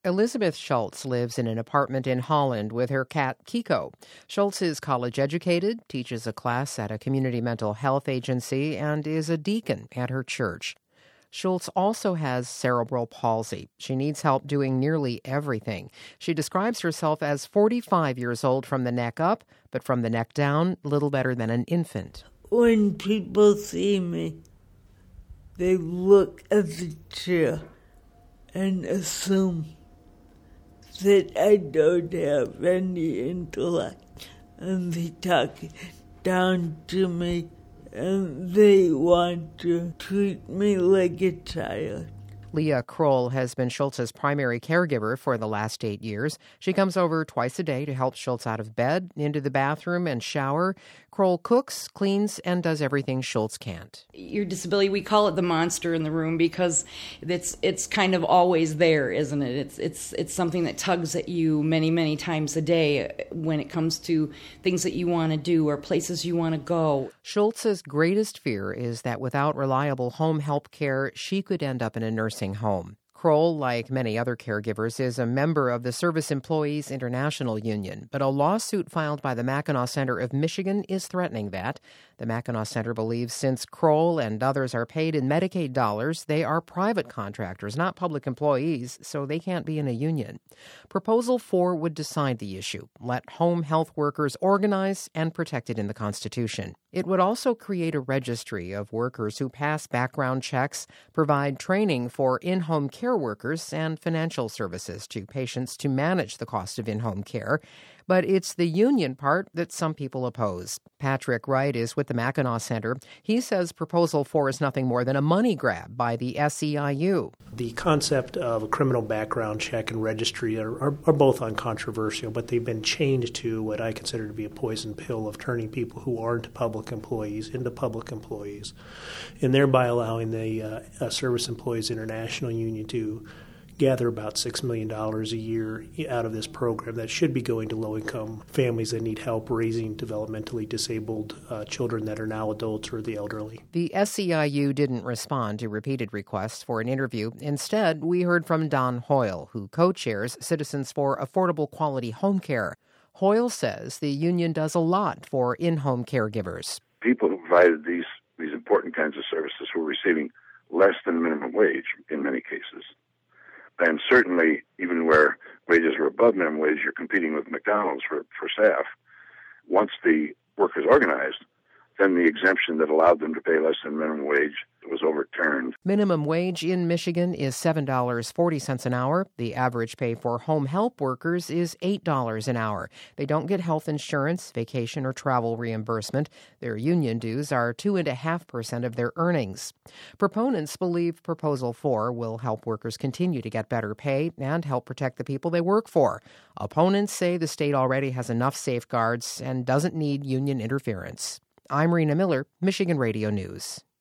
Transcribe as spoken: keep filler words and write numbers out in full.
Elizabeth Schultz lives in an apartment in Holland with her cat, Kiko. Schultz is college-educated, teaches a class at a community mental health agency, and is a deacon at her church. Schultz also has cerebral palsy. She needs help doing nearly everything. She describes herself as forty-five years old from the neck up, but from the neck down, little better than an infant. When people see me, they look at the chair and assume that I don't have any intellect, and they talk down to me, and they want to treat me like a child. Leah Kroll has been Schultz's primary caregiver for the last eight years. She comes over twice a day to help Schultz out of bed, into the bathroom, and shower. Kroll cooks, cleans, and does everything Schultz can't. Your disability, we call it the monster in the room because it's it's kind of always there, isn't it? It's it's it's something that tugs at you many, many times a day when it comes to things that you want to do or places you want to go. Schultz's greatest fear is that without reliable home health care, she could end up in a nursing home. Kroll, like many other caregivers, is a member of the Service Employees International Union, but a lawsuit filed by the Mackinac Center of Michigan is threatening that. The Mackinac Center believes since Kroll and others are paid in Medicaid dollars, they are private contractors, not public employees, so they can't be in a union. Proposal four would decide the issue, let home health workers organize and protect it in the Constitution. It would also create a registry of workers who pass background checks, provide training for in-home care workers, and financial services to patients to manage the cost of in-home care. But it's the union part that some people oppose. Patrick Wright is with the Mackinac Center. He says Proposal four is nothing more than a money grab by the S E I U. The concept of a criminal background check and registry are, are, are both uncontroversial, but they've been changed to what I consider to be a poison pill of turning people who aren't public employees into public employees, and thereby allowing the uh, uh, Service Employees International Union to gather about six million dollars a year out of this program that should be going to low-income families that need help raising developmentally disabled uh, children that are now adults or the elderly. The S E I U didn't respond to repeated requests for an interview. Instead, we heard from Don Hoyle, who co-chairs Citizens for Affordable Quality Home Care. Hoyle says the union does a lot for in-home caregivers. People who provided these, these important kinds of services were receiving less than minimum wage in many cases. And certainly, even where wages are above minimum wage, you're competing with McDonald's for, for staff. Once the workers organized, then the exemption that allowed them to pay less than minimum wage was overturned. Minimum wage in Michigan is seven dollars and forty cents an hour. The average pay for home help workers is eight dollars an hour. They don't get health insurance, vacation, or travel reimbursement. Their union dues are two point five percent of their earnings. Proponents believe Proposal four will help workers continue to get better pay and help protect the people they work for. Opponents say the state already has enough safeguards and doesn't need union interference. I'm Rena Miller, Michigan Radio News.